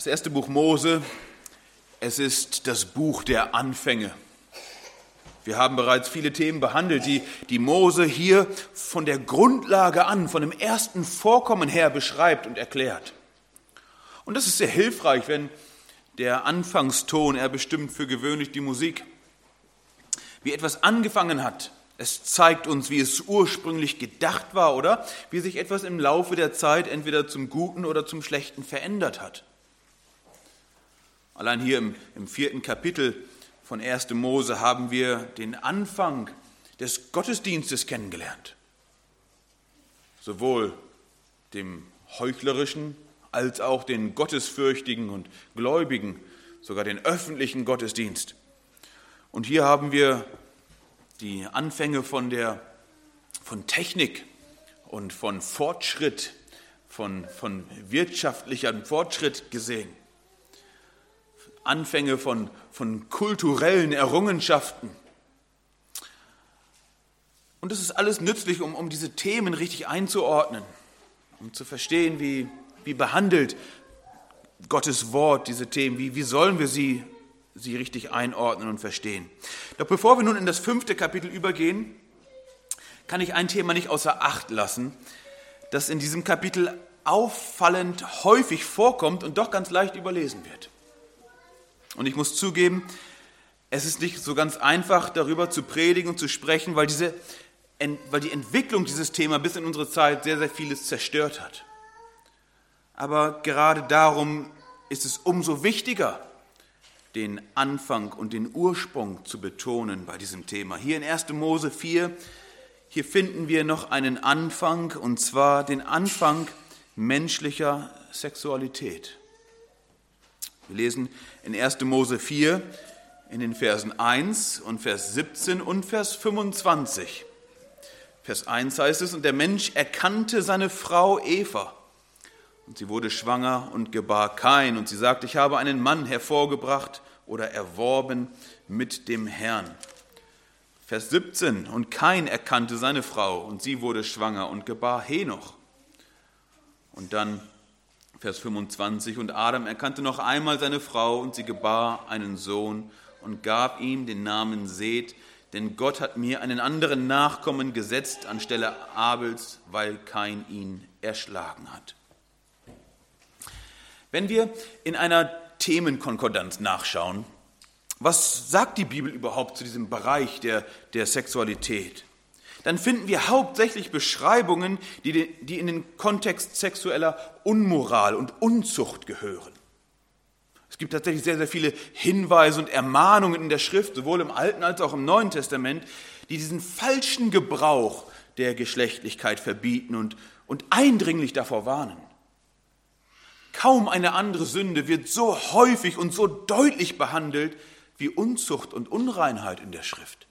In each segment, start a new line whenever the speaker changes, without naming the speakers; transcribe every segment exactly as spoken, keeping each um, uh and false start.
Das erste Buch Mose, es ist das Buch der Anfänge. Wir haben bereits viele Themen behandelt, die, die Mose hier von der Grundlage an, von dem ersten Vorkommen her beschreibt und erklärt. Und das ist sehr hilfreich, wenn der Anfangston, er bestimmt für gewöhnlich die Musik, wie etwas angefangen hat. Es zeigt uns, wie es ursprünglich gedacht war oder wie sich etwas im Laufe der Zeit entweder zum Guten oder zum Schlechten verändert hat. Allein hier im, im vierten Kapitel von erster Mose haben wir den Anfang des Gottesdienstes kennengelernt. Sowohl dem heuchlerischen als auch den gottesfürchtigen und gläubigen, sogar den öffentlichen Gottesdienst. Und hier haben wir die Anfänge von, der, von Technik und von Fortschritt, von, von wirtschaftlichem Fortschritt gesehen. Anfänge von, von kulturellen Errungenschaften. Und das ist alles nützlich, um, um diese Themen richtig einzuordnen, um zu verstehen, wie, wie behandelt Gottes Wort diese Themen, wie, wie sollen wir sie, sie richtig einordnen und verstehen. Doch bevor wir nun in das fünfte Kapitel übergehen, kann ich ein Thema nicht außer Acht lassen, das in diesem Kapitel auffallend häufig vorkommt und doch ganz leicht überlesen wird. Und ich muss zugeben, es ist nicht so ganz einfach, darüber zu predigen und zu sprechen, weil, diese, weil die Entwicklung dieses Themas bis in unsere Zeit sehr, sehr vieles zerstört hat. Aber gerade darum ist es umso wichtiger, den Anfang und den Ursprung zu betonen bei diesem Thema. Hier in erster Mose vier, hier finden wir noch einen Anfang, und zwar den Anfang menschlicher Sexualität. Wir lesen in erster Mose vier in den Versen eins und Vers siebzehn und Vers fünfundzwanzig. Vers eins heißt es, und der Mensch erkannte seine Frau Eva, und sie wurde schwanger und gebar Kain, und sie sagte, ich habe einen Mann hervorgebracht oder erworben mit dem Herrn. Vers siebzehn, und Kain erkannte seine Frau, und sie wurde schwanger und gebar Henoch. Und dann Vers fünfundzwanzig, und Adam erkannte noch einmal seine Frau, und sie gebar einen Sohn und gab ihm den Namen Seth, denn Gott hat mir einen anderen Nachkommen gesetzt anstelle Abels, weil Kain ihn erschlagen hat. Wenn wir in einer Themenkonkordanz nachschauen, was sagt die Bibel überhaupt zu diesem Bereich der, der Sexualität? Dann finden wir hauptsächlich Beschreibungen, die, die in den Kontext sexueller Unmoral und Unzucht gehören. Es gibt tatsächlich sehr, sehr viele Hinweise und Ermahnungen in der Schrift, sowohl im Alten als auch im Neuen Testament, die diesen falschen Gebrauch der Geschlechtlichkeit verbieten und, und eindringlich davor warnen. Kaum eine andere Sünde wird so häufig und so deutlich behandelt wie Unzucht und Unreinheit in der Schrift.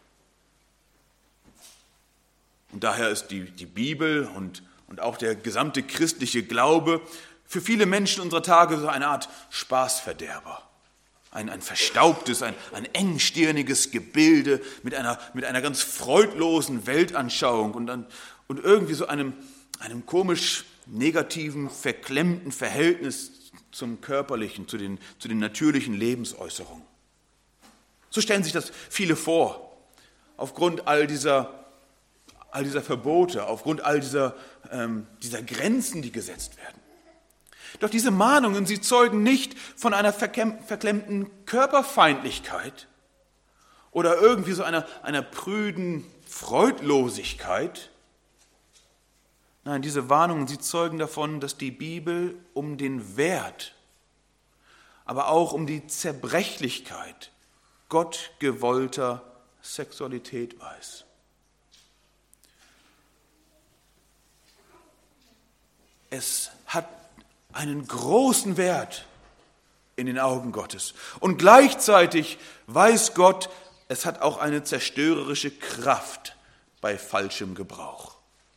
Und daher ist die, die Bibel und, und auch der gesamte christliche Glaube für viele Menschen unserer Tage so eine Art Spaßverderber. Ein, ein verstaubtes, ein, ein engstirniges Gebilde mit einer, mit einer ganz freudlosen Weltanschauung und, an, und irgendwie so einem, einem komisch negativen, verklemmten Verhältnis zum Körperlichen, zu den, zu den natürlichen Lebensäußerungen. So stellen sich das viele vor, aufgrund all dieser all dieser Verbote, aufgrund all dieser, ähm, dieser Grenzen, die gesetzt werden. Doch diese Mahnungen, sie zeugen nicht von einer verklemmten Körperfeindlichkeit oder irgendwie so einer, einer prüden Freudlosigkeit. Nein, diese Warnungen, sie zeugen davon, dass die Bibel um den Wert, aber auch um die Zerbrechlichkeit gottgewollter Sexualität weiß. Es hat einen großen Wert in den Augen Gottes. Und gleichzeitig weiß Gott, es hat auch eine zerstörerische Kraft bei falschem Gebrauch.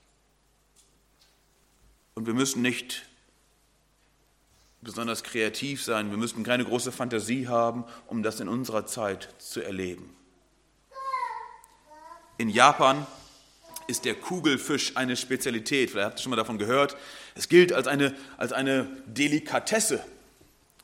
Und wir müssen nicht besonders kreativ sein, wir müssen keine große Fantasie haben, um das in unserer Zeit zu erleben. In Japan ist der Kugelfisch eine Spezialität. Vielleicht habt ihr schon mal davon gehört. Es gilt als eine, als eine Delikatesse.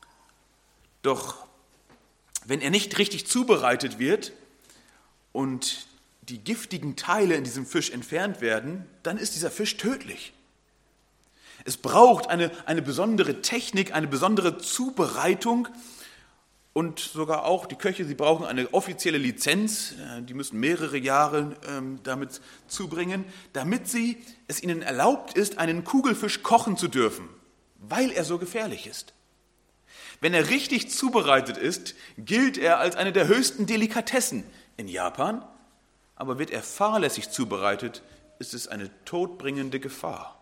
Doch wenn er nicht richtig zubereitet wird und die giftigen Teile in diesem Fisch entfernt werden, dann ist dieser Fisch tödlich. Es braucht eine, eine besondere Technik, eine besondere Zubereitung und sogar auch die Köche, sie brauchen eine offizielle Lizenz, die müssen mehrere Jahre ähm, damit zubringen, damit sie, es ihnen erlaubt ist, einen Kugelfisch kochen zu dürfen, weil er so gefährlich ist. Wenn er richtig zubereitet ist, gilt er als eine der höchsten Delikatessen in Japan, aber wird er fahrlässig zubereitet, ist es eine todbringende Gefahr.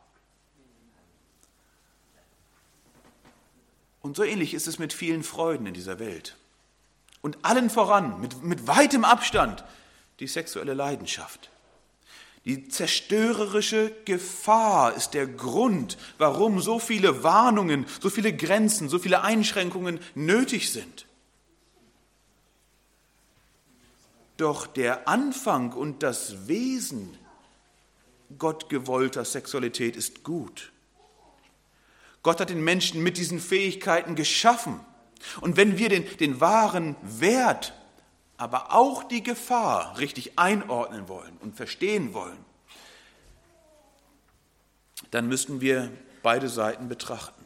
Und so ähnlich ist es mit vielen Freuden in dieser Welt. Und allen voran, mit, mit weitem Abstand, die sexuelle Leidenschaft. Die zerstörerische Gefahr ist der Grund, warum so viele Warnungen, so viele Grenzen, so viele Einschränkungen nötig sind. Doch der Anfang und das Wesen gottgewollter Sexualität ist gut. Gott hat den Menschen mit diesen Fähigkeiten geschaffen. Und wenn wir den, den wahren Wert, aber auch die Gefahr richtig einordnen wollen und verstehen wollen, dann müssten wir beide Seiten betrachten.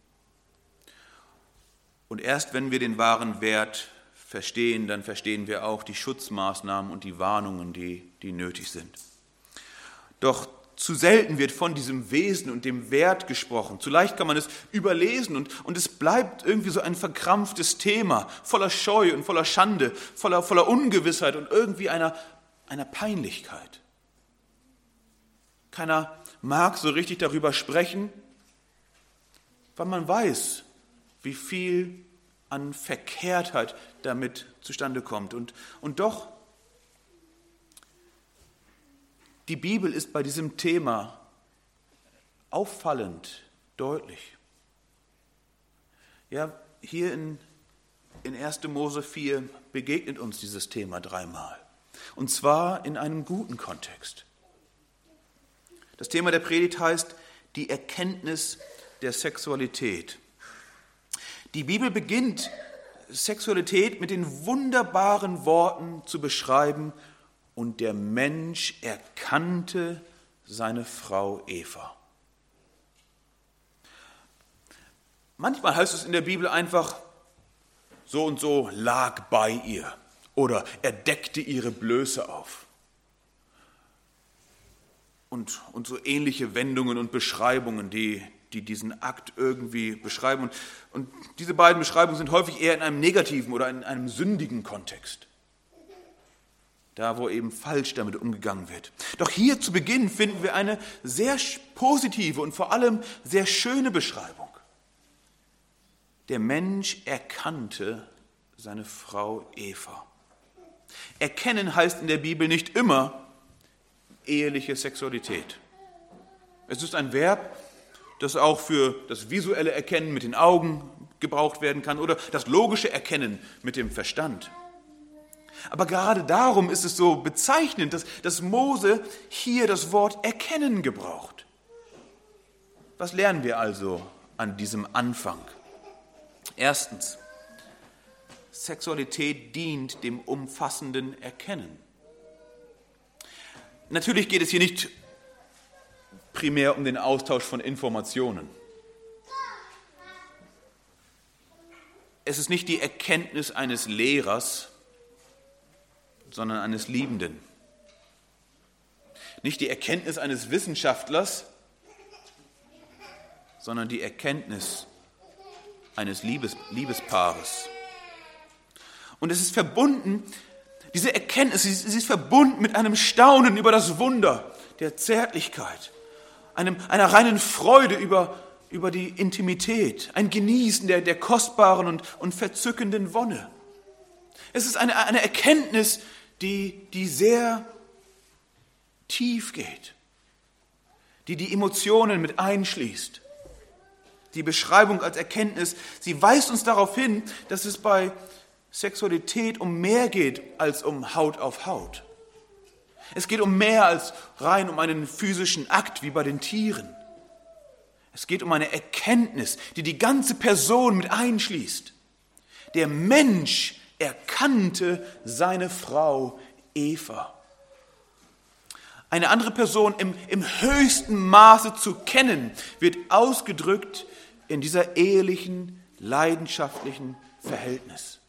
Und erst wenn wir den wahren Wert verstehen, dann verstehen wir auch die Schutzmaßnahmen und die Warnungen, die, die nötig sind. Doch zu selten wird von diesem Wesen und dem Wert gesprochen. Zu leicht kann man es überlesen und, und es bleibt irgendwie so ein verkrampftes Thema, voller Scheu und voller Schande, voller, voller Ungewissheit und irgendwie einer, einer Peinlichkeit. Keiner mag so richtig darüber sprechen, weil man weiß, wie viel an Verkehrtheit damit zustande kommt. Und, und doch, die Bibel ist bei diesem Thema auffallend deutlich. Ja, hier in, in erster Mose vier begegnet uns dieses Thema dreimal. Und zwar in einem guten Kontext. Das Thema der Predigt heißt die Erkenntnis der Sexualität. Die Bibel beginnt Sexualität mit den wunderbaren Worten zu beschreiben: Und der Mensch erkannte seine Frau Eva. Manchmal heißt es in der Bibel einfach, so und so lag bei ihr oder er deckte ihre Blöße auf. Und, und so ähnliche Wendungen und Beschreibungen, die, die diesen Akt irgendwie beschreiben. Und, und diese beiden Beschreibungen sind häufig eher in einem negativen oder in einem sündigen Kontext. Da, wo eben falsch damit umgegangen wird. Doch hier zu Beginn finden wir eine sehr positive und vor allem sehr schöne Beschreibung. Der Mensch erkannte seine Frau Eva. Erkennen heißt in der Bibel nicht immer eheliche Sexualität. Es ist ein Verb, das auch für das visuelle Erkennen mit den Augen gebraucht werden kann oder das logische Erkennen mit dem Verstand. Aber gerade darum ist es so bezeichnend, dass, dass Mose hier das Wort erkennen gebraucht. Was lernen wir also an diesem Anfang? Erstens, Sexualität dient dem umfassenden Erkennen. Natürlich geht es hier nicht primär um den Austausch von Informationen. Es ist nicht die Erkenntnis eines Lehrers, sondern eines Liebenden. Nicht die Erkenntnis eines Wissenschaftlers, sondern die Erkenntnis eines Liebes, Liebespaares. Und es ist verbunden, diese Erkenntnis, sie ist verbunden mit einem Staunen über das Wunder der Zärtlichkeit, einem, einer reinen Freude über, über die Intimität, ein Genießen der, der kostbaren und, und verzückenden Wonne. Es ist eine, eine Erkenntnis, die, die sehr tief geht, die die Emotionen mit einschließt. Die Beschreibung als Erkenntnis, sie weist uns darauf hin, dass es bei Sexualität um mehr geht als um Haut auf Haut. Es geht um mehr als rein um einen physischen Akt wie bei den Tieren. Es geht um eine Erkenntnis, die die ganze Person mit einschließt, Der Mensch erkannte seine Frau Eva. Eine andere Person im, im höchsten Maße zu kennen, wird ausgedrückt in dieser ehelichen, leidenschaftlichen Verhältnis.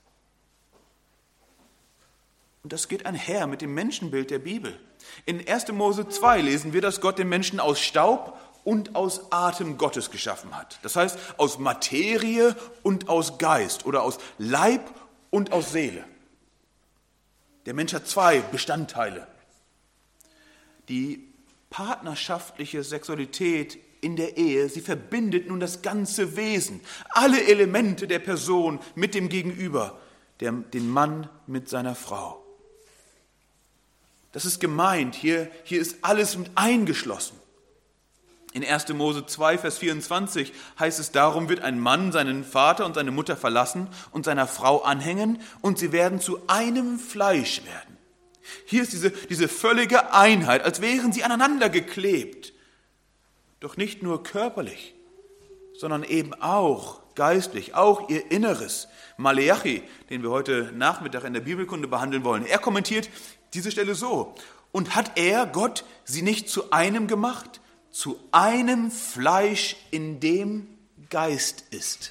Und das geht einher mit dem Menschenbild der Bibel. In erster Mose zwei lesen wir, dass Gott den Menschen aus Staub und aus Atem Gottes geschaffen hat. Das heißt, aus Materie und aus Geist oder aus Leib und aus Seele. Der Mensch hat zwei Bestandteile. Die partnerschaftliche Sexualität in der Ehe, sie verbindet nun das ganze Wesen, alle Elemente der Person mit dem Gegenüber, der, den Mann mit seiner Frau. Das ist gemeint, hier, hier ist alles mit eingeschlossen. In erster Mose zwei, Vers vierundzwanzig heißt es, darum wird ein Mann seinen Vater und seine Mutter verlassen und seiner Frau anhängen und sie werden zu einem Fleisch werden. Hier ist diese, diese völlige Einheit, als wären sie aneinander geklebt. Doch nicht nur körperlich, sondern eben auch geistlich, auch ihr Inneres. Maleachi, den wir heute Nachmittag in der Bibelkunde behandeln wollen, er kommentiert diese Stelle so: Und hat er, Gott, sie nicht zu einem gemacht, zu einem Fleisch, in dem Geist ist?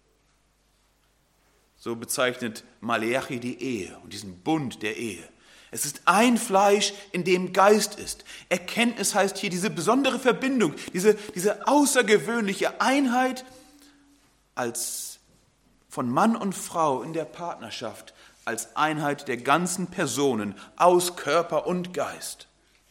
So bezeichnet Maleachi die Ehe und diesen Bund der Ehe. Es ist ein Fleisch, in dem Geist ist. Erkenntnis heißt hier diese besondere Verbindung, diese, diese außergewöhnliche Einheit als von Mann und Frau in der Partnerschaft, als Einheit der ganzen Personen aus Körper und Geist.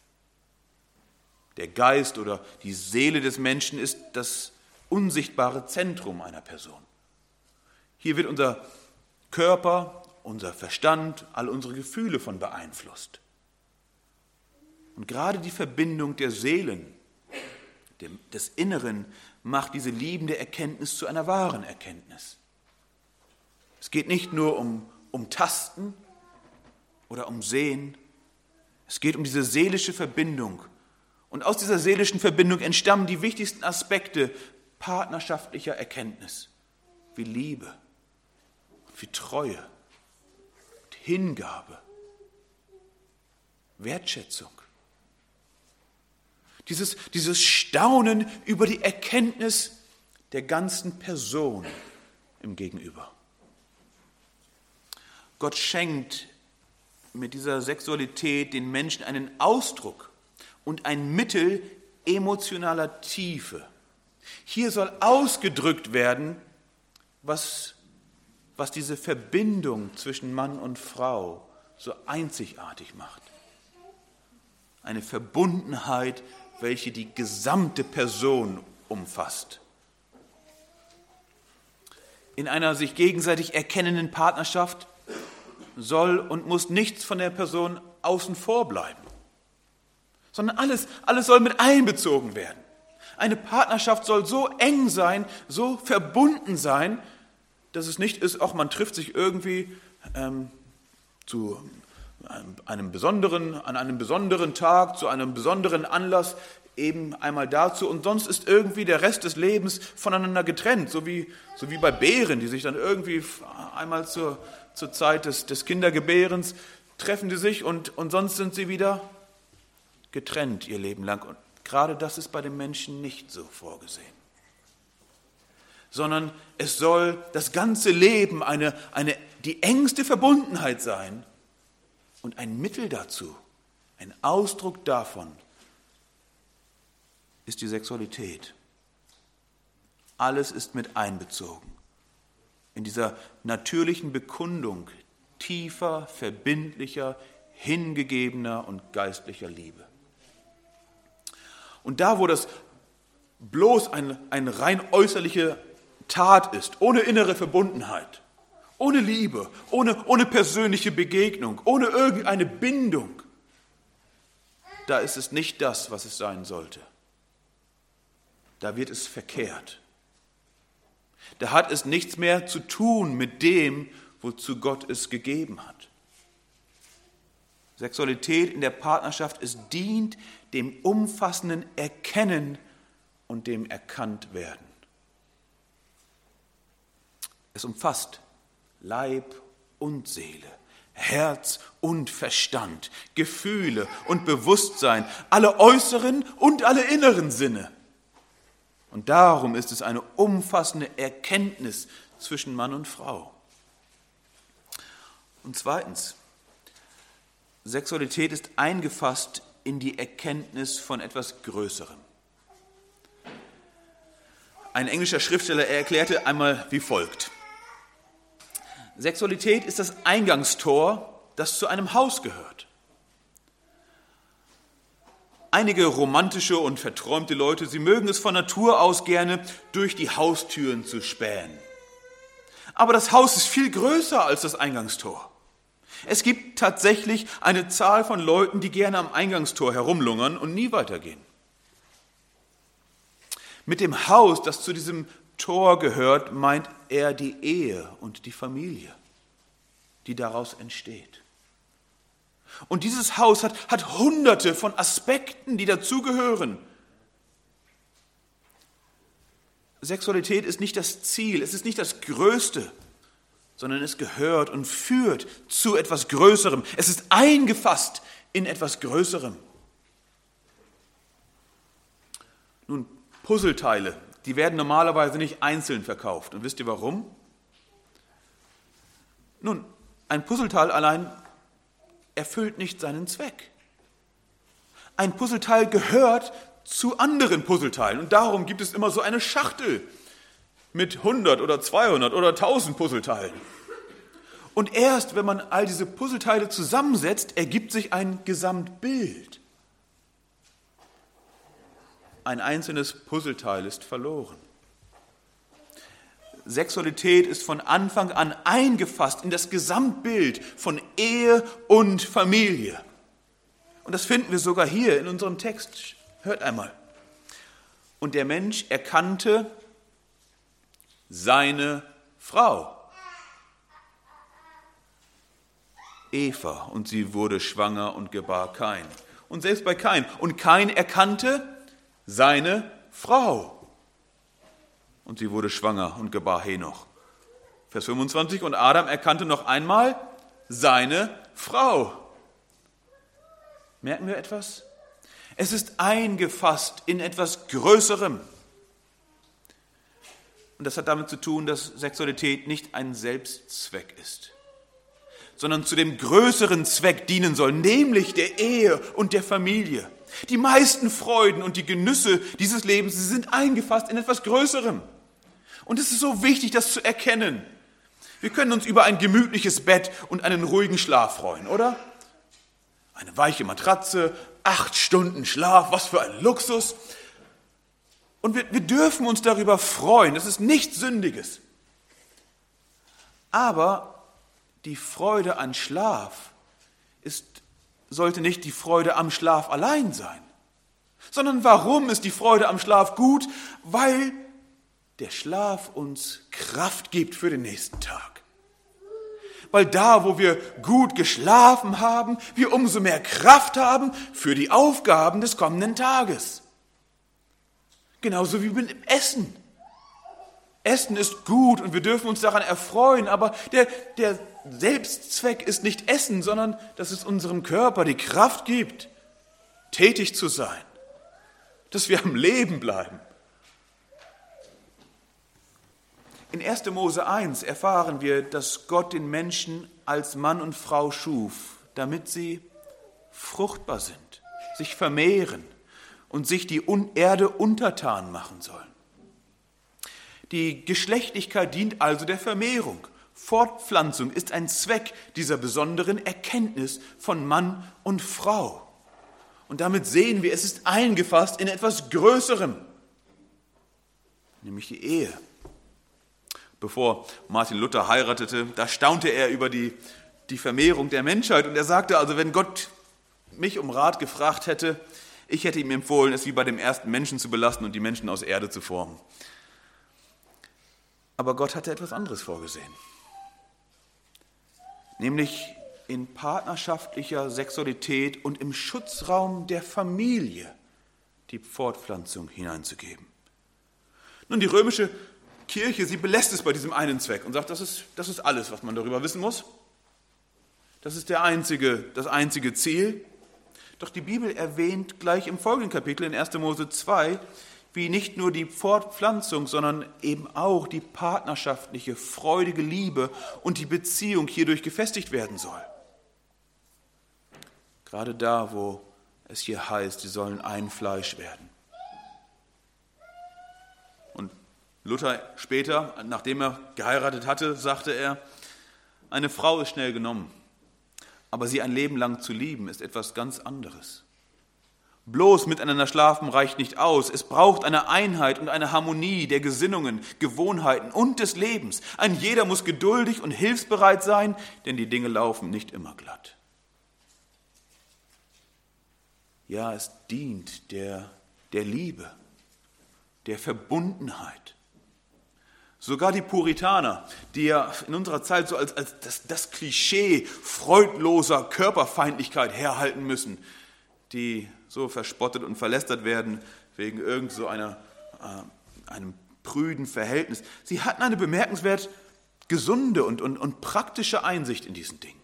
Der Geist oder die Seele des Menschen ist das unsichtbare Zentrum einer Person. Hier wird unser Körper, unser Verstand, all unsere Gefühle von beeinflusst. Und gerade die Verbindung der Seelen, dem, des Inneren, macht diese liebende Erkenntnis zu einer wahren Erkenntnis. Es geht nicht nur um, um Tasten oder um Sehen, es geht um diese seelische Verbindung. Und aus dieser seelischen Verbindung entstammen die wichtigsten Aspekte partnerschaftlicher Erkenntnis, wie Liebe, wie Treue, Hingabe, Wertschätzung. Dieses, dieses Staunen über die Erkenntnis der ganzen Person im Gegenüber. Gott schenkt mit dieser Sexualität den Menschen einen Ausdruck und ein Mittel emotionaler Tiefe. Hier soll ausgedrückt werden, was was diese Verbindung zwischen Mann und Frau so einzigartig macht. Eine Verbundenheit, welche die gesamte Person umfasst. In einer sich gegenseitig erkennenden Partnerschaft soll und muss nichts von der Person außen vor bleiben, sondern alles, alles soll mit einbezogen werden. Eine Partnerschaft soll so eng sein, so verbunden sein, dass es nicht ist, auch man trifft sich irgendwie ähm, zu einem, einem besonderen, an einem besonderen Tag, zu einem besonderen Anlass, eben einmal dazu und sonst ist irgendwie der Rest des Lebens voneinander getrennt, so wie, so wie bei Bären, die sich dann irgendwie einmal zur, zur Zeit des, des Kindergebärens treffen die sich und, und sonst sind sie wieder getrennt ihr Leben lang. Und gerade das ist bei den Menschen nicht so vorgesehen. Sondern es soll das ganze Leben eine, eine, die engste Verbundenheit sein und ein Mittel dazu, ein Ausdruck davon ist die Sexualität. Alles ist mit einbezogen in dieser natürlichen Bekundung tiefer, verbindlicher, hingegebener und geistlicher Liebe. Und da, wo das bloß ein, ein rein äußerliche Tat ist, ohne innere Verbundenheit, ohne Liebe, ohne, ohne persönliche Begegnung, ohne irgendeine Bindung, da ist es nicht das, was es sein sollte. Da wird es verkehrt. Da hat es nichts mehr zu tun mit dem, wozu Gott es gegeben hat. Sexualität in der Partnerschaft, es dient dem umfassenden Erkennen und dem Erkanntwerden. Es umfasst Leib und Seele, Herz und Verstand, Gefühle und Bewusstsein, alle äußeren und alle inneren Sinne. Und darum ist es eine umfassende Erkenntnis zwischen Mann und Frau. Und zweitens, Sexualität ist eingefasst in die Erkenntnis von etwas Größerem. Ein englischer Schriftsteller erklärte einmal wie folgt: Sexualität ist das Eingangstor, das zu einem Haus gehört. Einige romantische und verträumte Leute, sie mögen es von Natur aus gerne, durch die Haustüren zu spähen. Aber das Haus ist viel größer als das Eingangstor. Es gibt tatsächlich eine Zahl von Leuten, die gerne am Eingangstor herumlungern und nie weitergehen. Mit dem Haus, das zu diesem Tor gehört, meint er die Ehe und die Familie, die daraus entsteht. Und dieses Haus hat, hat hunderte von Aspekten, die dazugehören. Sexualität ist nicht das Ziel, es ist nicht das Größte, sondern es gehört und führt zu etwas Größerem. Es ist eingefasst in etwas Größerem. Nun, Puzzleteile, die werden normalerweise nicht einzeln verkauft. Und wisst ihr warum? Nun, ein Puzzleteil allein erfüllt nicht seinen Zweck. Ein Puzzleteil gehört zu anderen Puzzleteilen. Und darum gibt es immer so eine Schachtel mit hundert oder zweihundert oder tausend Puzzleteilen. Und erst wenn man all diese Puzzleteile zusammensetzt, ergibt sich ein Gesamtbild. Ein einzelnes Puzzleteil ist verloren. Sexualität ist von Anfang an eingefasst in das Gesamtbild von Ehe und Familie. Und das finden wir sogar hier in unserem Text. Hört einmal. Und der Mensch erkannte seine Frau, Eva, und sie wurde schwanger und gebar Kain. Und selbst bei Kain. Und Kain erkannte seine Frau. Und sie wurde schwanger und gebar Henoch. Vers fünfundzwanzig, und Adam erkannte noch einmal seine Frau. Merken wir etwas? Es ist eingefasst in etwas Größerem. Und das hat damit zu tun, dass Sexualität nicht ein Selbstzweck ist, sondern zu dem größeren Zweck dienen soll, nämlich der Ehe und der Familie. Die meisten Freuden und die Genüsse dieses Lebens, sie sind eingefasst in etwas Größerem. Und es ist so wichtig, das zu erkennen. Wir können uns über ein gemütliches Bett und einen ruhigen Schlaf freuen, oder? Eine weiche Matratze, acht Stunden Schlaf, was für ein Luxus. Und wir, wir dürfen uns darüber freuen, das ist nichts Sündiges. Aber die Freude an Schlaf ist, sollte nicht die Freude am Schlaf allein sein, sondern warum ist die Freude am Schlaf gut? Weil der Schlaf uns Kraft gibt für den nächsten Tag. Weil da, wo wir gut geschlafen haben, wir umso mehr Kraft haben für die Aufgaben des kommenden Tages. Genauso wie mit dem Essen. Essen ist gut und wir dürfen uns daran erfreuen, aber der, der Selbstzweck ist nicht Essen, sondern dass es unserem Körper die Kraft gibt, tätig zu sein, dass wir am Leben bleiben. In erster Mose eins erfahren wir, dass Gott den Menschen als Mann und Frau schuf, damit sie fruchtbar sind, sich vermehren und sich die Erde untertan machen sollen. Die Geschlechtlichkeit dient also der Vermehrung. Fortpflanzung ist ein Zweck dieser besonderen Erkenntnis von Mann und Frau. Und damit sehen wir, es ist eingefasst in etwas Größerem, nämlich die Ehe. Bevor Martin Luther heiratete, da staunte er über die, die Vermehrung der Menschheit. Und er sagte, also wenn Gott mich um Rat gefragt hätte, ich hätte ihm empfohlen, es wie bei dem ersten Menschen zu belassen und die Menschen aus Erde zu formen. Aber Gott hatte etwas anderes vorgesehen. Nämlich in partnerschaftlicher Sexualität und im Schutzraum der Familie die Fortpflanzung hineinzugeben. Nun, die römische Kirche, sie belässt es bei diesem einen Zweck und sagt, das ist, das ist alles, was man darüber wissen muss. Das ist der einzige, das einzige Ziel. Doch die Bibel erwähnt gleich im folgenden Kapitel in erster Mose zwei, wie nicht nur die Fortpflanzung, sondern eben auch die partnerschaftliche, freudige Liebe und die Beziehung hierdurch gefestigt werden soll. Gerade da, wo es hier heißt, sie sollen ein Fleisch werden. Und Luther später, nachdem er geheiratet hatte, sagte er, eine Frau ist schnell genommen, aber sie ein Leben lang zu lieben, ist etwas ganz anderes. Bloß miteinander schlafen reicht nicht aus. Es braucht eine Einheit und eine Harmonie der Gesinnungen, Gewohnheiten und des Lebens. Ein jeder muss geduldig und hilfsbereit sein, denn die Dinge laufen nicht immer glatt. Ja, es dient der, der Liebe, der Verbundenheit. Sogar die Puritaner, die ja in unserer Zeit so als, als das, das Klischee freudloser Körperfeindlichkeit herhalten müssen, die so verspottet und verlästert werden wegen irgend so einer, äh, einem prüden Verhältnis. Sie hatten eine bemerkenswert gesunde und, und, und praktische Einsicht in diesen Dingen.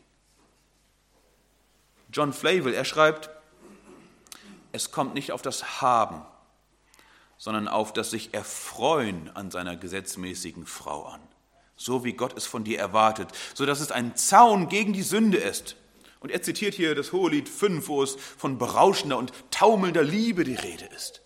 John Flavel, er schreibt, es kommt nicht auf das Haben, sondern auf das sich Erfreuen an seiner gesetzmäßigen Frau an, so wie Gott es von dir erwartet, so dass es ein Zaun gegen die Sünde ist. Und er zitiert hier das Hohelied fünf, wo es von berauschender und taumelnder Liebe die Rede ist.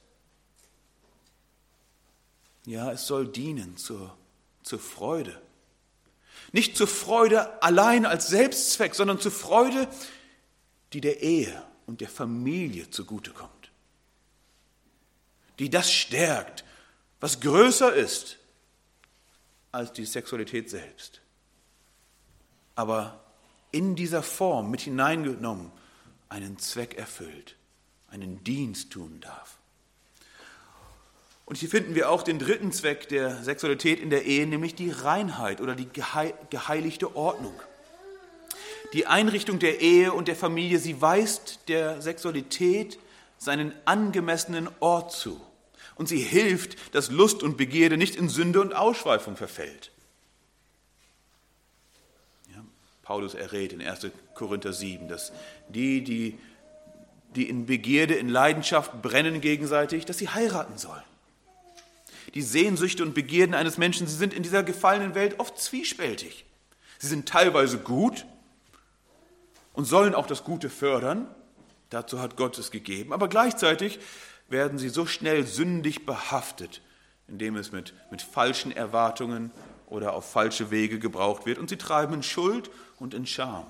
Ja, es soll dienen zur, zur Freude. Nicht zur Freude allein als Selbstzweck, sondern zur Freude, die der Ehe und der Familie zugutekommt. Die das stärkt, was größer ist als die Sexualität selbst. Aber in dieser Form mit hineingenommen, einen Zweck erfüllt, einen Dienst tun darf. Und hier finden wir auch den dritten Zweck der Sexualität in der Ehe, nämlich die Reinheit oder die geheiligte Ordnung. Die Einrichtung der Ehe und der Familie, sie weist der Sexualität seinen angemessenen Ort zu. Und sie hilft, dass Lust und Begierde nicht in Sünde und Ausschweifung verfällt. Paulus errät in erster Korinther sieben, dass die, die, die in Begierde, in Leidenschaft brennen gegenseitig, dass sie heiraten sollen. Die Sehnsüchte und Begierden eines Menschen, sie sind in dieser gefallenen Welt oft zwiespältig. Sie sind teilweise gut und sollen auch das Gute fördern, dazu hat Gott es gegeben, aber gleichzeitig werden sie so schnell sündig behaftet, indem es mit, mit falschen Erwartungen oder auf falsche Wege gebraucht wird und sie treiben in Schuld und in Scham.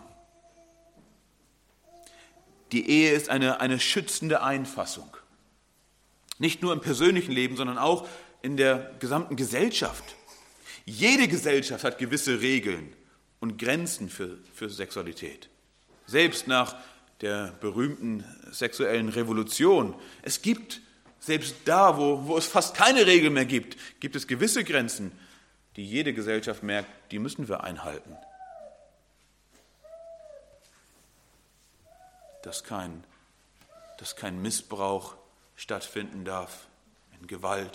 Die Ehe ist eine, eine schützende Einfassung. Nicht nur im persönlichen Leben, sondern auch in der gesamten Gesellschaft. Jede Gesellschaft hat gewisse Regeln und Grenzen für, für Sexualität. Selbst nach der berühmten sexuellen Revolution. Es gibt, selbst da, wo, wo es fast keine Regeln mehr gibt, gibt es gewisse Grenzen, die jede Gesellschaft merkt, die müssen wir einhalten. Dass kein, dass kein Missbrauch stattfinden darf in Gewalt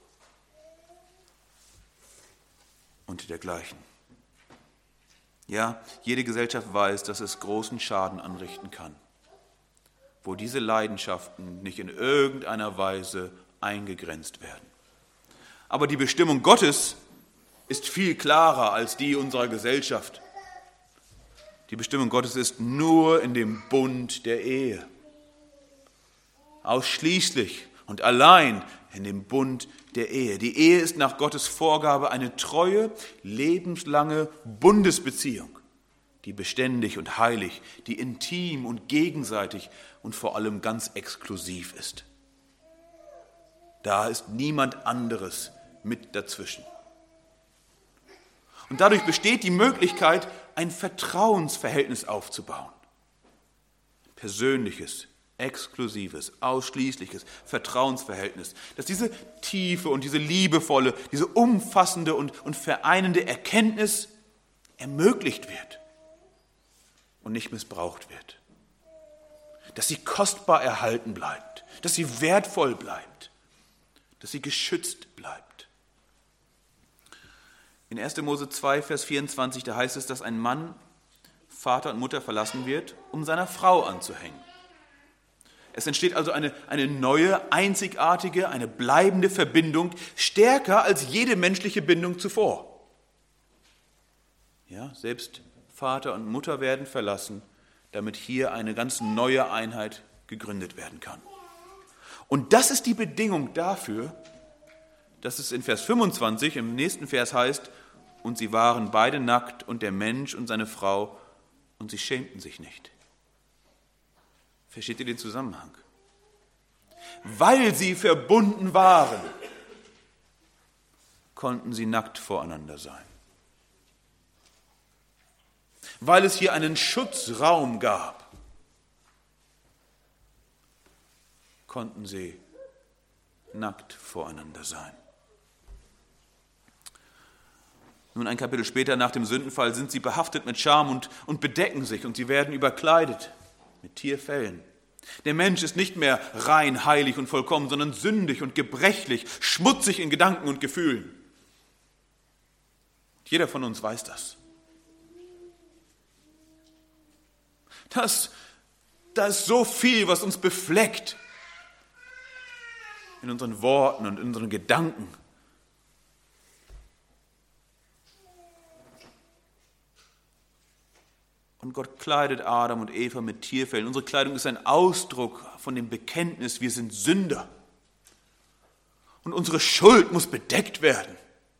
und dergleichen. Ja, jede Gesellschaft weiß, dass es großen Schaden anrichten kann, wo diese Leidenschaften nicht in irgendeiner Weise eingegrenzt werden. Aber die Bestimmung Gottes ist viel klarer als die unserer Gesellschaft. Die Bestimmung Gottes ist nur in dem Bund der Ehe. Ausschließlich und allein in dem Bund der Ehe. Die Ehe ist nach Gottes Vorgabe eine treue, lebenslange Bundesbeziehung, die beständig und heilig, die intim und gegenseitig und vor allem ganz exklusiv ist. Da ist niemand anderes mit dazwischen. Und dadurch besteht die Möglichkeit, ein Vertrauensverhältnis aufzubauen. Persönliches, exklusives, ausschließliches Vertrauensverhältnis, dass diese tiefe und diese liebevolle, diese umfassende und, und vereinende Erkenntnis ermöglicht wird und nicht missbraucht wird. Dass sie kostbar erhalten bleibt, dass sie wertvoll bleibt, dass sie geschützt bleibt. In erster Mose zwei, Vers vierundzwanzig, da heißt es, dass ein Mann Vater und Mutter verlassen wird, um seiner Frau anzuhängen. Es entsteht also eine, eine neue, einzigartige, eine bleibende Verbindung, stärker als jede menschliche Bindung zuvor. Ja, selbst Vater und Mutter werden verlassen, damit hier eine ganz neue Einheit gegründet werden kann. Und das ist die Bedingung dafür, dass es in Vers fünfundzwanzig, im nächsten Vers heißt, und sie waren beide nackt und der Mensch und seine Frau und sie schämten sich nicht. Versteht ihr den Zusammenhang? Weil sie verbunden waren, konnten sie nackt voreinander sein. Weil es hier einen Schutzraum gab, konnten sie nackt voreinander sein. Nun, ein Kapitel später nach dem Sündenfall sind sie behaftet mit Scham und, und bedecken sich und sie werden überkleidet mit Tierfellen. Der Mensch ist nicht mehr rein, heilig und vollkommen, sondern sündig und gebrechlich, schmutzig in Gedanken und Gefühlen. Jeder von uns weiß das. Das, da ist so viel, was uns befleckt in unseren Worten und in unseren Gedanken. Und Gott kleidet Adam und Eva mit Tierfellen. Unsere Kleidung ist ein Ausdruck von dem Bekenntnis, wir sind Sünder. Und unsere Schuld muss bedeckt werden.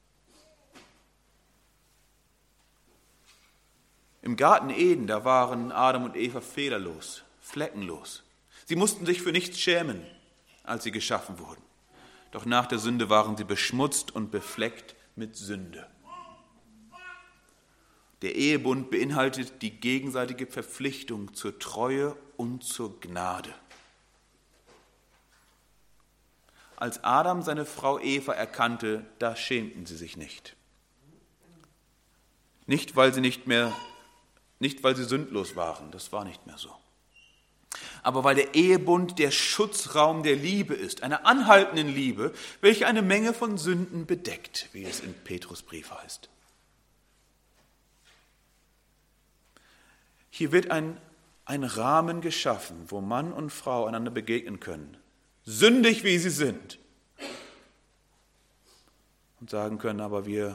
Im Garten Eden, da waren Adam und Eva fehlerlos, fleckenlos. Sie mussten sich für nichts schämen, als sie geschaffen wurden. Doch nach der Sünde waren sie beschmutzt und befleckt mit Sünde. Der Ehebund beinhaltet die gegenseitige Verpflichtung zur Treue und zur Gnade. Als Adam seine Frau Eva erkannte, da schämten sie sich nicht. Nicht, weil sie nicht mehr, nicht, weil sie sündlos waren, das war nicht mehr so. Aber weil der Ehebund der Schutzraum der Liebe ist, einer anhaltenden Liebe, welche eine Menge von Sünden bedeckt, wie es in Petrusbrief heißt. Hier wird ein, ein Rahmen geschaffen, wo Mann und Frau einander begegnen können, sündig wie sie sind, und sagen können, aber wir,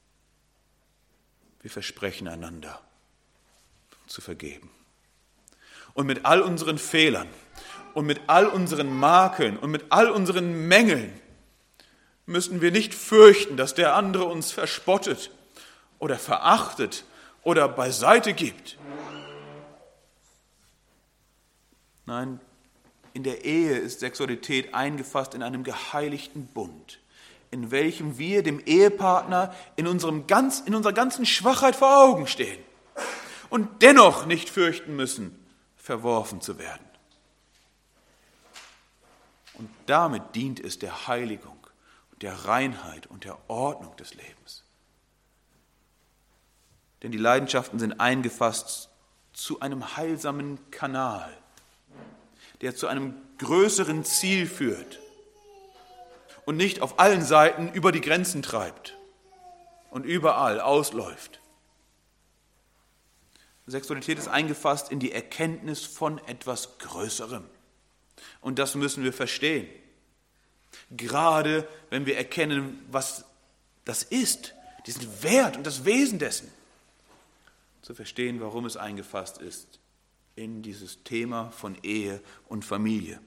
wir versprechen einander zu vergeben. Und mit all unseren Fehlern und mit all unseren Makeln und mit all unseren Mängeln müssen wir nicht fürchten, dass der andere uns verspottet oder verachtet oder beiseite gibt. Nein, in der Ehe ist Sexualität eingefasst in einem geheiligten Bund, in welchem wir dem Ehepartner in, unserem ganz, in unserer ganzen Schwachheit vor Augen stehen und dennoch nicht fürchten müssen, verworfen zu werden. Und damit dient es der Heiligung, der Reinheit und der Ordnung des Lebens. Denn die Leidenschaften sind eingefasst zu einem heilsamen Kanal, der zu einem größeren Ziel führt und nicht auf allen Seiten über die Grenzen treibt und überall ausläuft. Sexualität ist eingefasst in die Erkenntnis von etwas Größerem. Und das müssen wir verstehen. Gerade wenn wir erkennen, was das ist, diesen Wert und das Wesen dessen, zu verstehen, warum es eingefasst ist in dieses Thema von Ehe und Familie.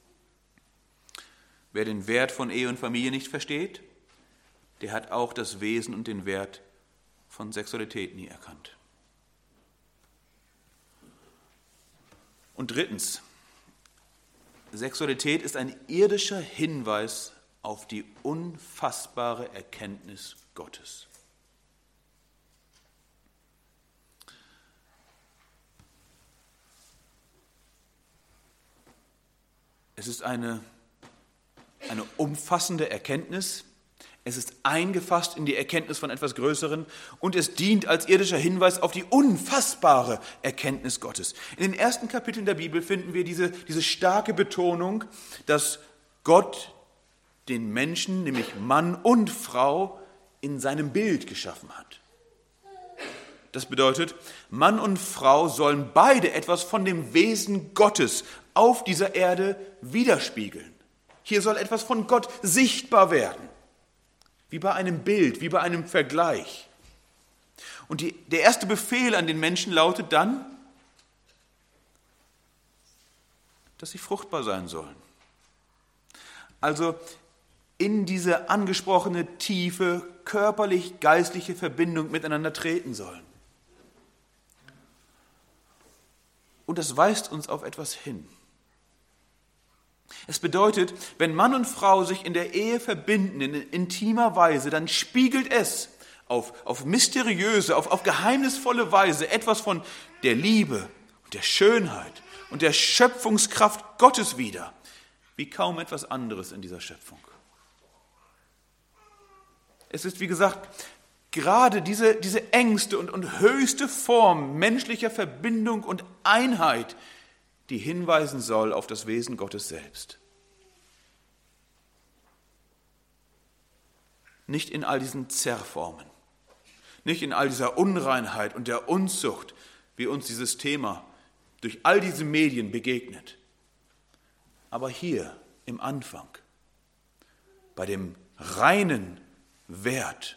Wer den Wert von Ehe und Familie nicht versteht, der hat auch das Wesen und den Wert von Sexualität nie erkannt. Und drittens, Sexualität ist ein irdischer Hinweis auf die unfassbare Erkenntnis Gottes. Es ist eine, eine umfassende Erkenntnis. Es ist eingefasst in die Erkenntnis von etwas Größeren und es dient als irdischer Hinweis auf die unfassbare Erkenntnis Gottes. In den ersten Kapiteln der Bibel finden wir diese, diese starke Betonung, dass Gott den Menschen, nämlich Mann und Frau, in seinem Bild geschaffen hat. Das bedeutet, Mann und Frau sollen beide etwas von dem Wesen Gottes auf dieser Erde widerspiegeln. Hier soll etwas von Gott sichtbar werden, wie bei einem Bild, wie bei einem Vergleich. Und die, der erste Befehl an den Menschen lautet dann, dass sie fruchtbar sein sollen. Also in diese angesprochene tiefe, körperlich-geistliche Verbindung miteinander treten sollen. Und das weist uns auf etwas hin. Es bedeutet, wenn Mann und Frau sich in der Ehe verbinden, in intimer Weise, dann spiegelt es auf, auf mysteriöse, auf, auf geheimnisvolle Weise etwas von der Liebe und der Schönheit und der Schöpfungskraft Gottes wider, wie kaum etwas anderes in dieser Schöpfung. Es ist, wie gesagt, gerade diese, diese engste und, und höchste Form menschlicher Verbindung und Einheit, die hinweisen soll auf das Wesen Gottes selbst. Nicht in all diesen Zerrformen, nicht in all dieser Unreinheit und der Unzucht, wie uns dieses Thema durch all diese Medien begegnet. Aber hier im Anfang, bei dem reinen Wert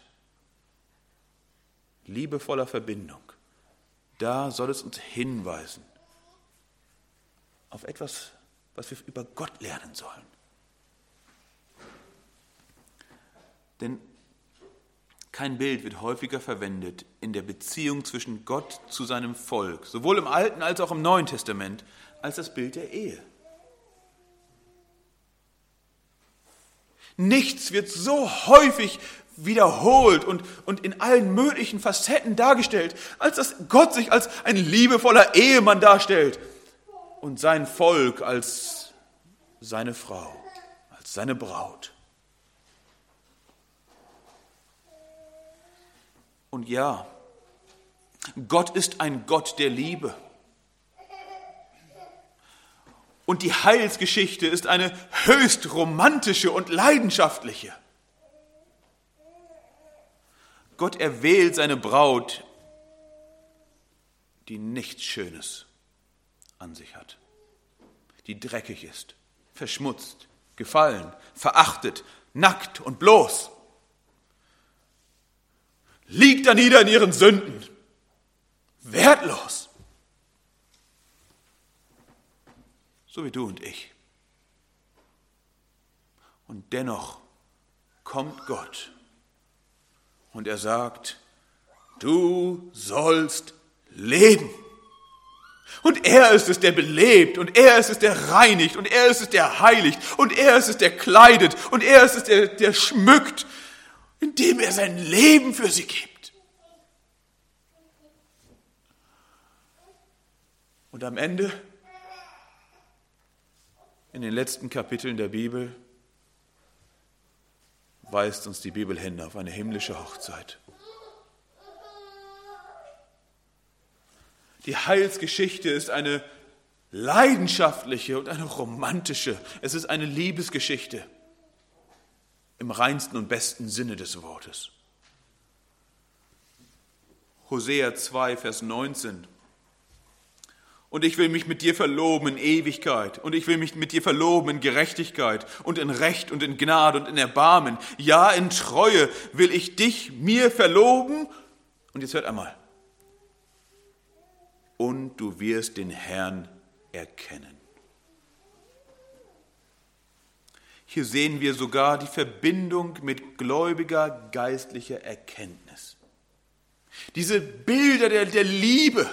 liebevoller Verbindung, da soll es uns hinweisen auf etwas, was wir über Gott lernen sollen. Denn kein Bild wird häufiger verwendet in der Beziehung zwischen Gott zu seinem Volk, sowohl im Alten als auch im Neuen Testament, als das Bild der Ehe. Nichts wird so häufig wiederholt und, und in allen möglichen Facetten dargestellt, als dass Gott sich als ein liebevoller Ehemann darstellt und sein Volk als seine Frau, als seine Braut. Und ja, Gott ist ein Gott der Liebe. Und die Heilsgeschichte ist eine höchst romantische und leidenschaftliche. Gott erwählt seine Braut, die nichts Schönes an sich hat, die dreckig ist, verschmutzt, gefallen, verachtet, nackt und bloß. Liegt da nieder in ihren Sünden, wertlos. So wie du und ich. Und dennoch kommt Gott und er sagt, du sollst leben. Und er ist es, der belebt, und er ist es, der reinigt, und er ist es, der heiligt, und er ist es, der kleidet, und er ist es, der, der schmückt, indem er sein Leben für sie gibt. Und am Ende, in den letzten Kapiteln der Bibel, weist uns die Bibel hin auf eine himmlische Hochzeit. Die Heilsgeschichte ist eine leidenschaftliche und eine romantische. Es ist eine Liebesgeschichte im reinsten und besten Sinne des Wortes. Hosea zwei, Vers neunzehn. Und ich will mich mit dir verloben in Ewigkeit. Und ich will mich mit dir verloben in Gerechtigkeit und in Recht und in Gnade und in Erbarmen. Ja, in Treue will ich dich mir verloben. Und jetzt hört einmal. Und du wirst den Herrn erkennen. Hier sehen wir sogar die Verbindung mit gläubiger geistlicher Erkenntnis. Diese Bilder der, der Liebe,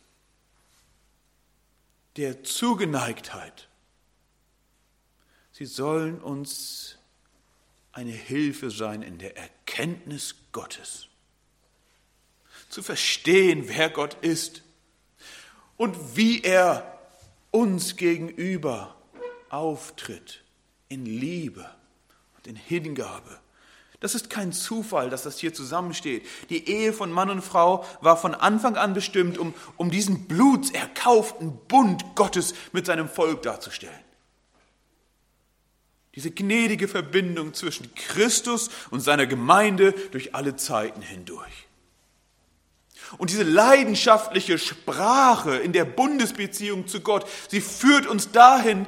der Zugeneigtheit, sie sollen uns eine Hilfe sein in der Erkenntnis Gottes. Zu verstehen, wer Gott ist und wie er uns gegenüber auftritt in Liebe und in Hingabe. Das ist kein Zufall, dass das hier zusammensteht. Die Ehe von Mann und Frau war von Anfang an bestimmt, um, um diesen blutserkauften Bund Gottes mit seinem Volk darzustellen. Diese gnädige Verbindung zwischen Christus und seiner Gemeinde durch alle Zeiten hindurch. Und diese leidenschaftliche Sprache in der Bundesbeziehung zu Gott, sie führt uns dahin,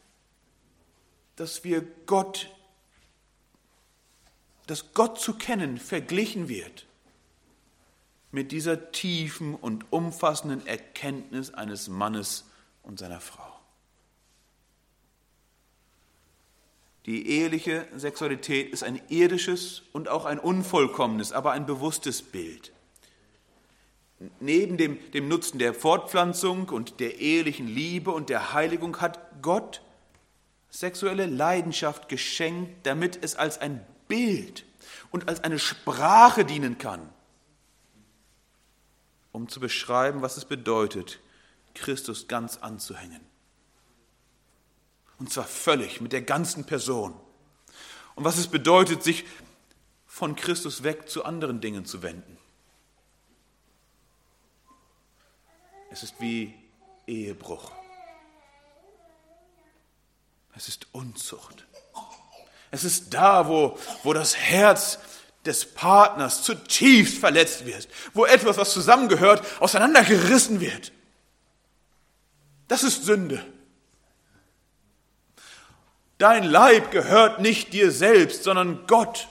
dass wir Gott, dass Gott zu kennen verglichen wird mit dieser tiefen und umfassenden Erkenntnis eines Mannes und seiner Frau. Die eheliche Sexualität ist ein irdisches und auch ein unvollkommenes, aber ein bewusstes Bild. Neben dem, dem Nutzen der Fortpflanzung und der ehelichen Liebe und der Heiligung hat Gott sexuelle Leidenschaft geschenkt, damit es als ein Bild und als eine Sprache dienen kann, um zu beschreiben, was es bedeutet, Christus ganz anzuhängen. Und zwar völlig, mit der ganzen Person. Und was es bedeutet, sich von Christus weg zu anderen Dingen zu wenden. Es ist wie Ehebruch. Es ist Unzucht. Es ist da, wo, wo das Herz des Partners zutiefst verletzt wird, wo etwas, was zusammengehört, auseinandergerissen wird. Das ist Sünde. Dein Leib gehört nicht dir selbst, sondern Gott.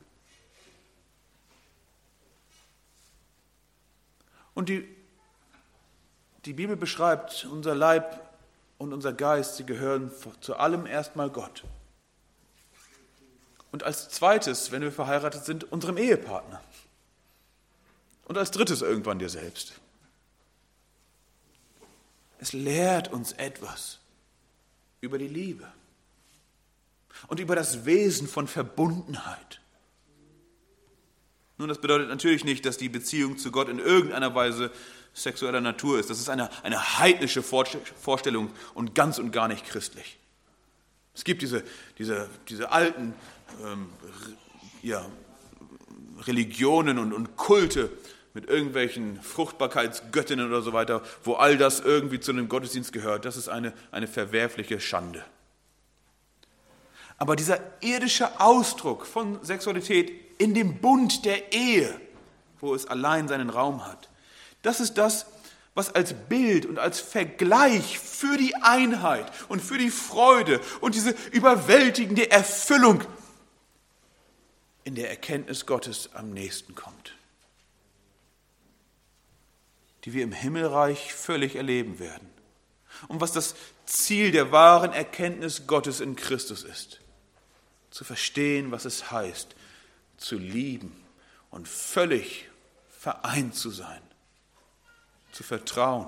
Und die, die Bibel beschreibt, unser Leib und unser Geist, sie gehören zu allem erstmal Gott. Und als zweites, wenn wir verheiratet sind, unserem Ehepartner. Und als drittes irgendwann dir selbst. Es lehrt uns etwas über die Liebe und über das Wesen von Verbundenheit. Nun, das bedeutet natürlich nicht, dass die Beziehung zu Gott in irgendeiner Weise sexueller Natur ist. Das ist eine, eine heidnische Vorstellung und ganz und gar nicht christlich. Es gibt diese, diese, diese alten ähm, ja, Religionen und, und Kulte mit irgendwelchen Fruchtbarkeitsgöttinnen oder so weiter, wo all das irgendwie zu einem Gottesdienst gehört. Das ist eine, eine verwerfliche Schande. Aber dieser irdische Ausdruck von Sexualität in dem Bund der Ehe, wo es allein seinen Raum hat, das ist das, was als Bild und als Vergleich für die Einheit und für die Freude und diese überwältigende Erfüllung in der Erkenntnis Gottes am nächsten kommt, die wir im Himmelreich völlig erleben werden und was das Ziel der wahren Erkenntnis Gottes in Christus ist, zu verstehen, was es heißt, zu lieben und völlig vereint zu sein, zu vertrauen.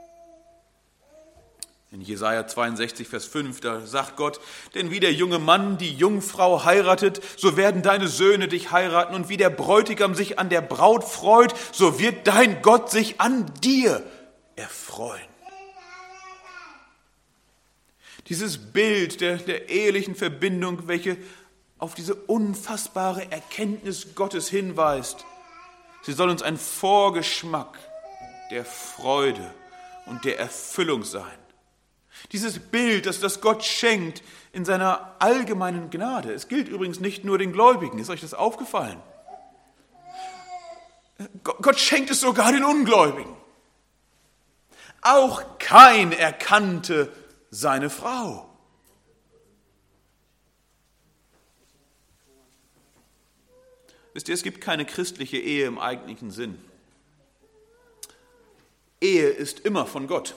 In Jesaja zweiundsechzig, Vers fünf, da sagt Gott, denn wie der junge Mann die Jungfrau heiratet, so werden deine Söhne dich heiraten und wie der Bräutigam sich an der Braut freut, so wird dein Gott sich an dir erfreuen. Dieses Bild der, der ehelichen Verbindung, welche auf diese unfassbare Erkenntnis Gottes hinweist, sie soll uns ein Vorgeschmack der Freude und der Erfüllung sein. Dieses Bild, das, das Gott schenkt in seiner allgemeinen Gnade. Es gilt übrigens nicht nur den Gläubigen. Ist euch das aufgefallen? Gott schenkt es sogar den Ungläubigen. Auch Kain erkannte seine Frau. Wisst ihr, es gibt keine christliche Ehe im eigentlichen Sinn. Ehe ist immer von Gott.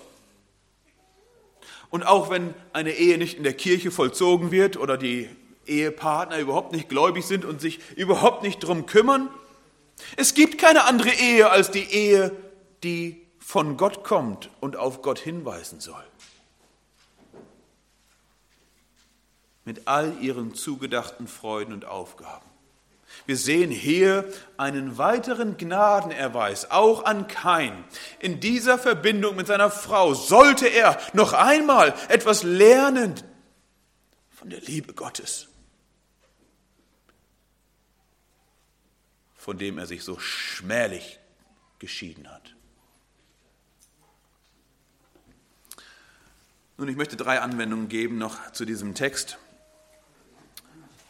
Und auch wenn eine Ehe nicht in der Kirche vollzogen wird oder die Ehepartner überhaupt nicht gläubig sind und sich überhaupt nicht drum kümmern, es gibt keine andere Ehe als die Ehe, die von Gott kommt und auf Gott hinweisen soll. Mit all ihren zugedachten Freuden und Aufgaben. Wir sehen hier einen weiteren Gnadenerweis, auch an Kain. In dieser Verbindung mit seiner Frau sollte er noch einmal etwas lernen von der Liebe Gottes, von dem er sich so schmählich geschieden hat. Nun, ich möchte drei Anwendungen geben noch zu diesem Text.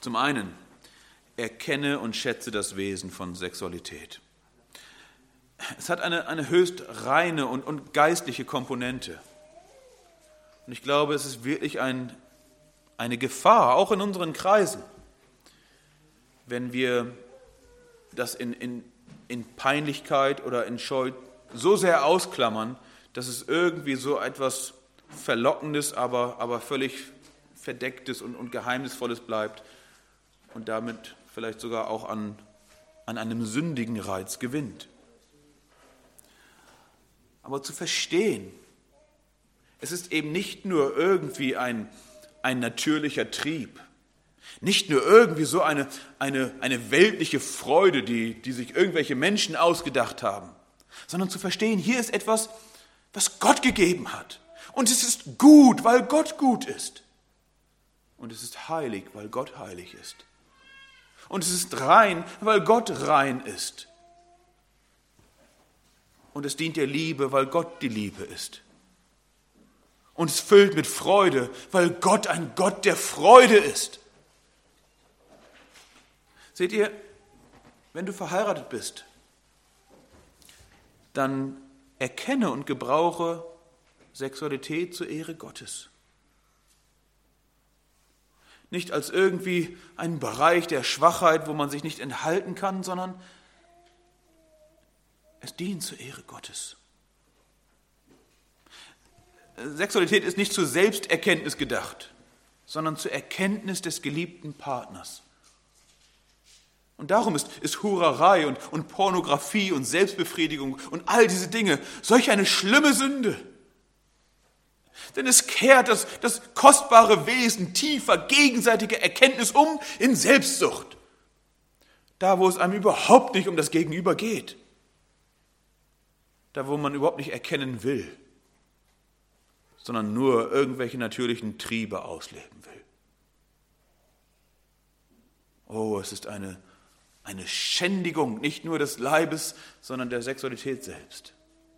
Zum einen, erkenne und schätze das Wesen von Sexualität. Es hat eine, eine höchst reine und, und geistliche Komponente. Und ich glaube, es ist wirklich ein, eine Gefahr, auch in unseren Kreisen, wenn wir das in, in, in Peinlichkeit oder in Scheu so sehr ausklammern, dass es irgendwie so etwas Verlockendes, aber, aber völlig Verdecktes und, und Geheimnisvolles bleibt und damit vielleicht sogar auch an, an einem sündigen Reiz gewinnt. Aber zu verstehen, es ist eben nicht nur irgendwie ein, ein natürlicher Trieb, nicht nur irgendwie so eine, eine, eine weltliche Freude, die, die sich irgendwelche Menschen ausgedacht haben, sondern zu verstehen, hier ist etwas, was Gott gegeben hat. Und es ist gut, weil Gott gut ist. Und es ist heilig, weil Gott heilig ist. Und es ist rein, weil Gott rein ist. Und es dient der Liebe, weil Gott die Liebe ist. Und es füllt mit Freude, weil Gott ein Gott der Freude ist. Seht ihr, wenn du verheiratet bist, dann erkenne und gebrauche Sexualität zur Ehre Gottes. Nicht als irgendwie einen Bereich der Schwachheit, wo man sich nicht enthalten kann, sondern es dient zur Ehre Gottes. Sexualität ist nicht zur Selbsterkenntnis gedacht, sondern zur Erkenntnis des geliebten Partners. Und darum ist, ist Hurerei und, und Pornografie und Selbstbefriedigung und all diese Dinge solch eine schlimme Sünde. Denn es kehrt das, das kostbare Wesen tiefer gegenseitiger Erkenntnis um in Selbstsucht. Da, wo es einem überhaupt nicht um das Gegenüber geht. Da, wo man überhaupt nicht erkennen will, sondern nur irgendwelche natürlichen Triebe ausleben will. Oh, es ist eine, eine Schändigung, nicht nur des Leibes, sondern der Sexualität selbst.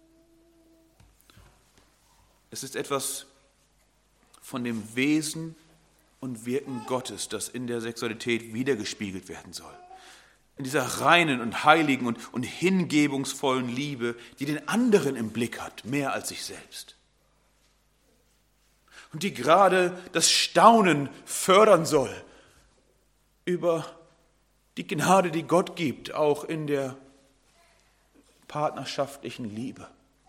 Es ist etwas von dem Wesen und Wirken Gottes, das in der Sexualität wiedergespiegelt werden soll. In dieser reinen und heiligen und, und hingebungsvollen Liebe, die den anderen im Blick hat, mehr als sich selbst. Und die gerade das Staunen fördern soll über die Gnade, die Gott gibt, auch in der partnerschaftlichen Liebe.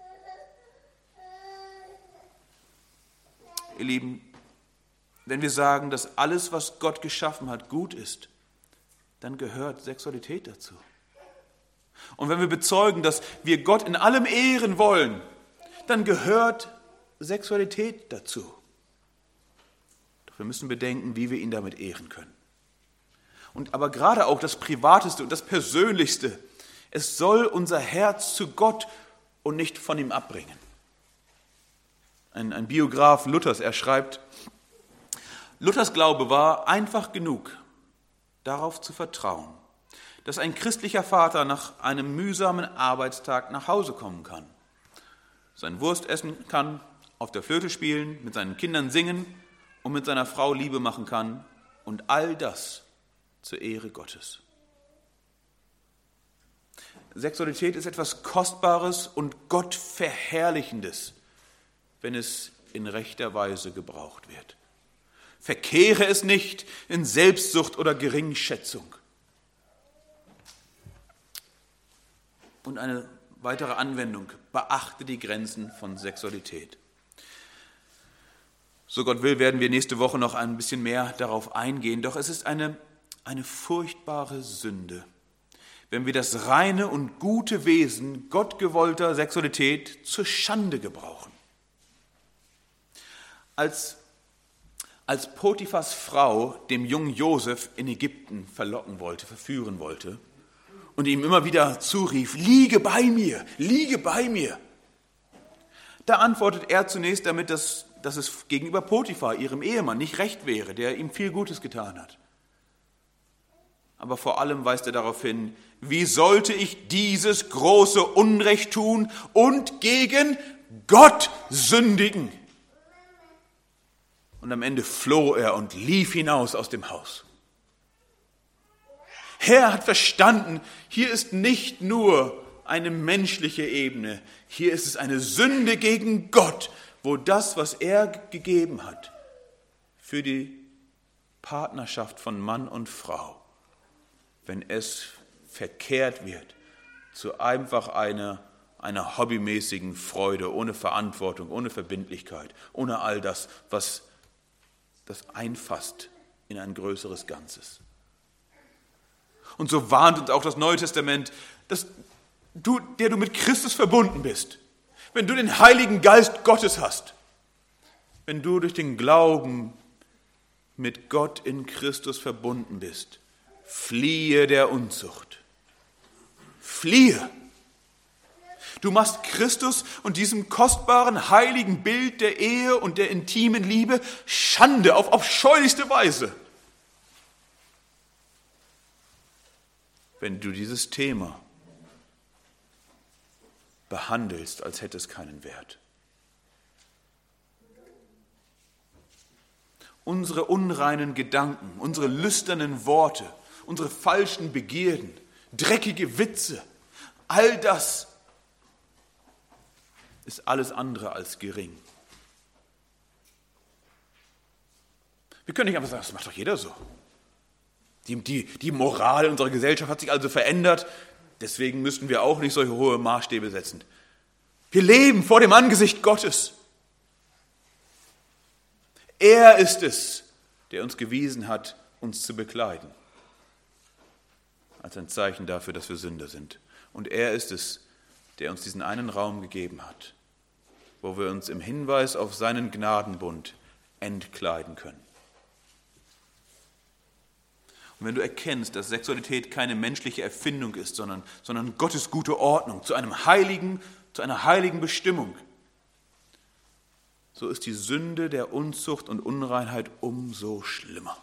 Ihr Lieben, wenn wir sagen, dass alles, was Gott geschaffen hat, gut ist, dann gehört Sexualität dazu. Und wenn wir bezeugen, dass wir Gott in allem ehren wollen, dann gehört Sexualität dazu. Doch wir müssen bedenken, wie wir ihn damit ehren können. Und aber gerade auch das Privateste und das Persönlichste, es soll unser Herz zu Gott und nicht von ihm abbringen. Ein, ein Biograf Luthers, er schreibt, Luthers Glaube war einfach genug, darauf zu vertrauen, dass ein christlicher Vater nach einem mühsamen Arbeitstag nach Hause kommen kann, sein Wurst essen kann, auf der Flöte spielen, mit seinen Kindern singen und mit seiner Frau Liebe machen kann und all das zur Ehre Gottes. Sexualität ist etwas Kostbares und Gottverherrlichendes, wenn es in rechter Weise gebraucht wird. Verkehre es nicht in Selbstsucht oder Geringschätzung. Und eine weitere Anwendung, beachte die Grenzen von Sexualität. So Gott will, werden wir nächste Woche noch ein bisschen mehr darauf eingehen, doch es ist eine, eine furchtbare Sünde, wenn wir das reine und gute Wesen gottgewollter Sexualität zur Schande gebrauchen. Als, als Potiphas Frau dem jungen Josef in Ägypten verlocken wollte, verführen wollte und ihm immer wieder zurief, liege bei mir, liege bei mir. Da antwortet er zunächst damit, dass, dass es gegenüber Potiphar, ihrem Ehemann, nicht recht wäre, der ihm viel Gutes getan hat. Aber vor allem weist er darauf hin, wie sollte ich dieses große Unrecht tun und gegen Gott sündigen? Und am Ende floh er und lief hinaus aus dem Haus. Er hat verstanden, hier ist nicht nur eine menschliche Ebene, hier ist es eine Sünde gegen Gott, wo das, was er gegeben hat, für die Partnerschaft von Mann und Frau, wenn es verkehrt wird zu einfach einer, einer hobbymäßigen Freude, ohne Verantwortung, ohne Verbindlichkeit, ohne all das, was das einfasst in ein größeres Ganzes. Und so warnt uns auch das Neue Testament, dass du, der du mit Christus verbunden bist, wenn du den Heiligen Geist Gottes hast, wenn du durch den Glauben mit Gott in Christus verbunden bist, fliehe der Unzucht. Fliehe. Du machst Christus und diesem kostbaren, heiligen Bild der Ehe und der intimen Liebe Schande auf abscheulichste Weise. Wenn du dieses Thema behandelst, als hätte es keinen Wert. Unsere unreinen Gedanken, unsere lüsternen Worte, unsere falschen Begierden, dreckige Witze, all das ist alles andere als gering. Wir können nicht einfach sagen, das macht doch jeder so. Die, die, die Moral unserer Gesellschaft hat sich also verändert, deswegen müssten wir auch nicht solche hohe Maßstäbe setzen. Wir leben vor dem Angesicht Gottes. Er ist es, der uns gewiesen hat, uns zu bekleiden. Als ein Zeichen dafür, dass wir Sünder sind. Und er ist es, der uns diesen einen Raum gegeben hat, wo wir uns im Hinweis auf seinen Gnadenbund entkleiden können. Und wenn du erkennst, dass Sexualität keine menschliche Erfindung ist, sondern, sondern Gottes gute Ordnung zu einem heiligen, zu einer heiligen Bestimmung, so ist die Sünde der Unzucht und Unreinheit umso schlimmer.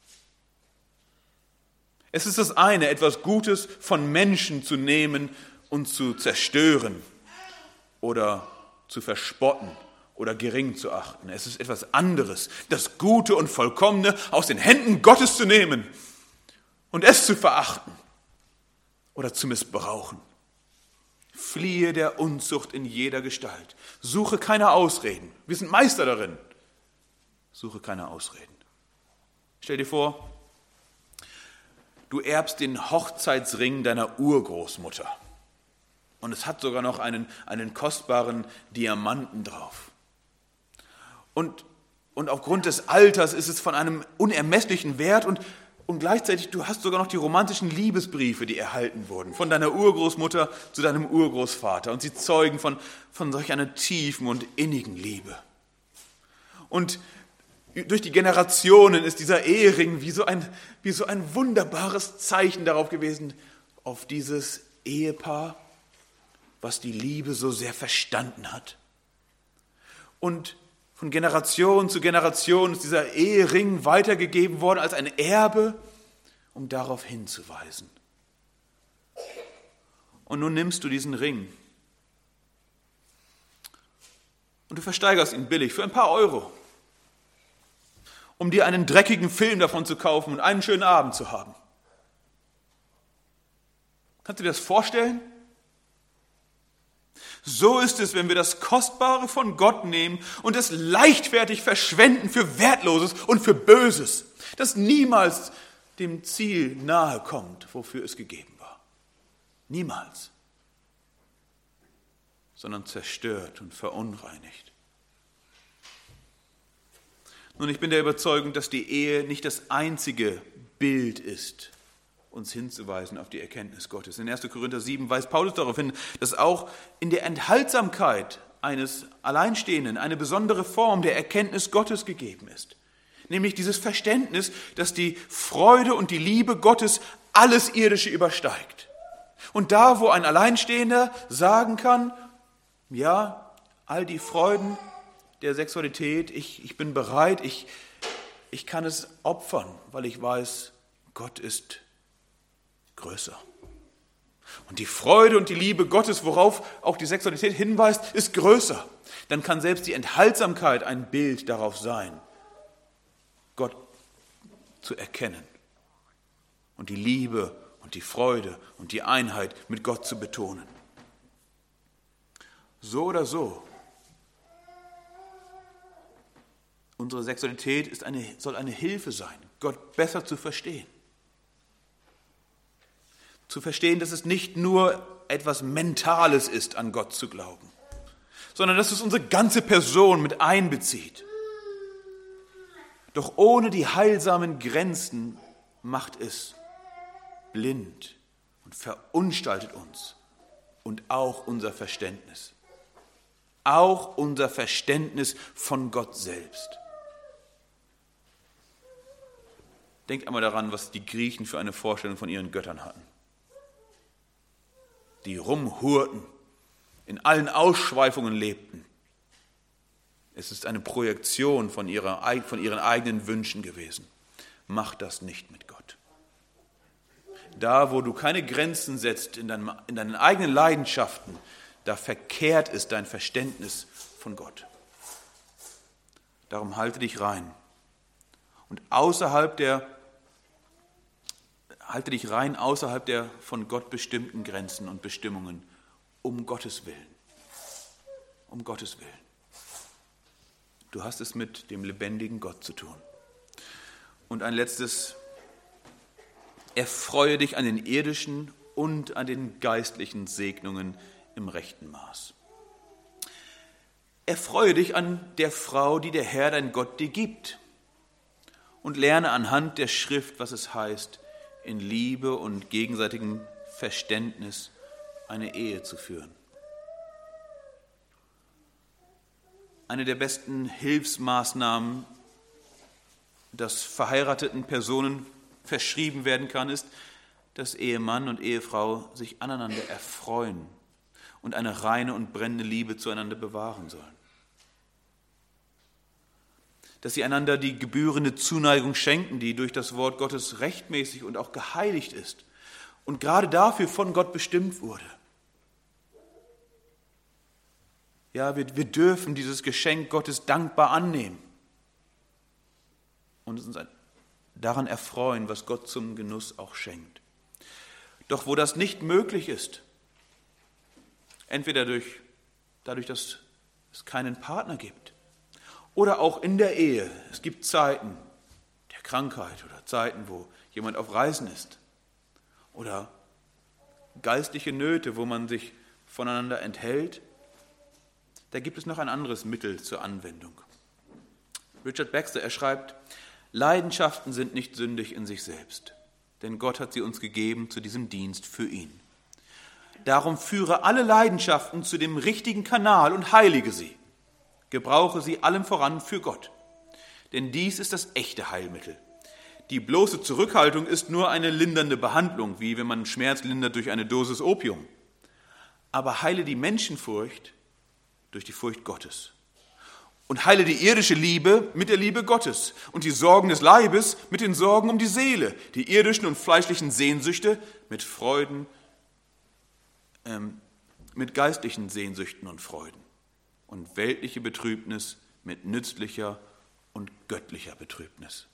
Es ist das eine, etwas Gutes von Menschen zu nehmen und zu zerstören oder zu verspotten oder gering zu achten. Es ist etwas anderes, das Gute und Vollkommene aus den Händen Gottes zu nehmen und es zu verachten oder zu missbrauchen. Fliehe der Unzucht in jeder Gestalt. Suche keine Ausreden. Wir sind Meister darin. Suche keine Ausreden. Stell dir vor, du erbst den Hochzeitsring deiner Urgroßmutter. Und es hat sogar noch einen, einen kostbaren Diamanten drauf. Und, und aufgrund des Alters ist es von einem unermesslichen Wert und Und gleichzeitig, du hast sogar noch die romantischen Liebesbriefe, die erhalten wurden, von deiner Urgroßmutter zu deinem Urgroßvater. Und sie zeugen von, von solch einer tiefen und innigen Liebe. Und durch die Generationen ist dieser Ehering wie so ein, wie so ein wunderbares Zeichen darauf gewesen, auf dieses Ehepaar, was die Liebe so sehr verstanden hat. Und von Generation zu Generation ist dieser Ehering weitergegeben worden als ein Erbe, um darauf hinzuweisen. Und nun nimmst du diesen Ring und du versteigerst ihn billig für ein paar Euro, um dir einen dreckigen Film davon zu kaufen und einen schönen Abend zu haben. Kannst du dir das vorstellen? So ist es, wenn wir das Kostbare von Gott nehmen und es leichtfertig verschwenden für Wertloses und für Böses, das niemals dem Ziel nahe kommt, wofür es gegeben war. Niemals. Sondern zerstört und verunreinigt. Nun, ich bin der Überzeugung, dass die Ehe nicht das einzige Bild ist, uns hinzuweisen auf die Erkenntnis Gottes. In erster Korinther sieben weist Paulus darauf hin, dass auch in der Enthaltsamkeit eines Alleinstehenden eine besondere Form der Erkenntnis Gottes gegeben ist. Nämlich dieses Verständnis, dass die Freude und die Liebe Gottes alles Irdische übersteigt. Und da, wo ein Alleinstehender sagen kann, ja, all die Freuden der Sexualität, ich, ich bin bereit, ich, ich kann es opfern, weil ich weiß, Gott ist größer. Und die Freude und die Liebe Gottes, worauf auch die Sexualität hinweist, ist größer. Dann kann selbst die Enthaltsamkeit ein Bild darauf sein, Gott zu erkennen und die Liebe und die Freude und die Einheit mit Gott zu betonen. So oder so, unsere Sexualität ist eine, soll eine Hilfe sein, Gott besser zu verstehen. Zu verstehen, dass es nicht nur etwas Mentales ist, an Gott zu glauben, sondern dass es unsere ganze Person mit einbezieht. Doch ohne die heilsamen Grenzen macht es blind und verunstaltet uns und auch unser Verständnis. Auch unser Verständnis von Gott selbst. Denkt einmal daran, was die Griechen für eine Vorstellung von ihren Göttern hatten. Die rumhurten, in allen Ausschweifungen lebten. Es ist eine Projektion von, ihrer, von ihren eigenen Wünschen gewesen. Mach das nicht mit Gott. Da, wo du keine Grenzen setzt in, deinem, in deinen eigenen Leidenschaften, da verkehrt ist dein Verständnis von Gott. Darum halte dich rein. Und außerhalb der, halte dich rein außerhalb der von Gott bestimmten Grenzen und Bestimmungen, um Gottes Willen. Um Gottes Willen. Du hast es mit dem lebendigen Gott zu tun. Und ein letztes, erfreue dich an den irdischen und an den geistlichen Segnungen im rechten Maß. Erfreue dich an der Frau, die der Herr, dein Gott, dir gibt. Und lerne anhand der Schrift, was es heißt, in Liebe und gegenseitigem Verständnis eine Ehe zu führen. Eine der besten Hilfsmaßnahmen, das verheirateten Personen verschrieben werden kann, ist, dass Ehemann und Ehefrau sich aneinander erfreuen und eine reine und brennende Liebe zueinander bewahren sollen. Dass sie einander die gebührende Zuneigung schenken, die durch das Wort Gottes rechtmäßig und auch geheiligt ist und gerade dafür von Gott bestimmt wurde. Ja, wir, wir dürfen dieses Geschenk Gottes dankbar annehmen und uns daran erfreuen, was Gott zum Genuss auch schenkt. Doch wo das nicht möglich ist, entweder durch, dadurch, dass es keinen Partner gibt, oder auch in der Ehe, es gibt Zeiten der Krankheit oder Zeiten, wo jemand auf Reisen ist, oder geistliche Nöte, wo man sich voneinander enthält, da gibt es noch ein anderes Mittel zur Anwendung. Richard Baxter, er schreibt, Leidenschaften sind nicht sündig in sich selbst, denn Gott hat sie uns gegeben zu diesem Dienst für ihn. Darum führe alle Leidenschaften zu dem richtigen Kanal und heilige sie. Gebrauche sie allem voran für Gott. Denn dies ist das echte Heilmittel. Die bloße Zurückhaltung ist nur eine lindernde Behandlung, wie wenn man Schmerz lindert durch eine Dosis Opium. Aber heile die Menschenfurcht durch die Furcht Gottes. Und heile die irdische Liebe mit der Liebe Gottes und die Sorgen des Leibes mit den Sorgen um die Seele, die irdischen und fleischlichen Sehnsüchte mit Freuden, ähm, mit geistlichen Sehnsüchten und Freuden und weltliche Betrübnis mit nützlicher und göttlicher Betrübnis.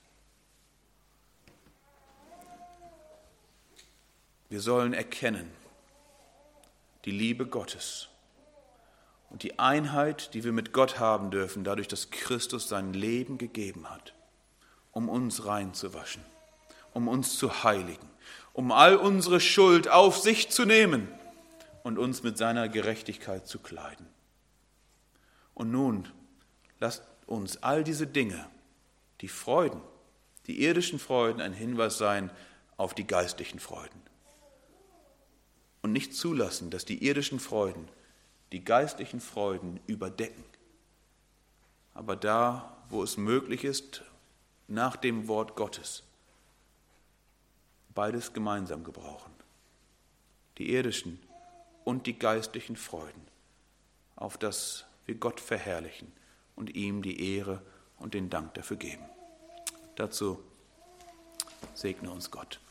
Wir sollen erkennen die Liebe Gottes und die Einheit, die wir mit Gott haben dürfen, dadurch, dass Christus sein Leben gegeben hat, um uns reinzuwaschen, um uns zu heiligen, um all unsere Schuld auf sich zu nehmen und uns mit seiner Gerechtigkeit zu kleiden. Und nun lasst uns all diese Dinge, die Freuden, die irdischen Freuden, ein Hinweis sein auf die geistlichen Freuden. Und nicht zulassen, dass die irdischen Freuden die geistlichen Freuden überdecken. Aber da, wo es möglich ist, nach dem Wort Gottes, beides gemeinsam gebrauchen. Die irdischen und die geistlichen Freuden, auf das wir Gott verherrlichen und ihm die Ehre und den Dank dafür geben. Dazu segne uns Gott.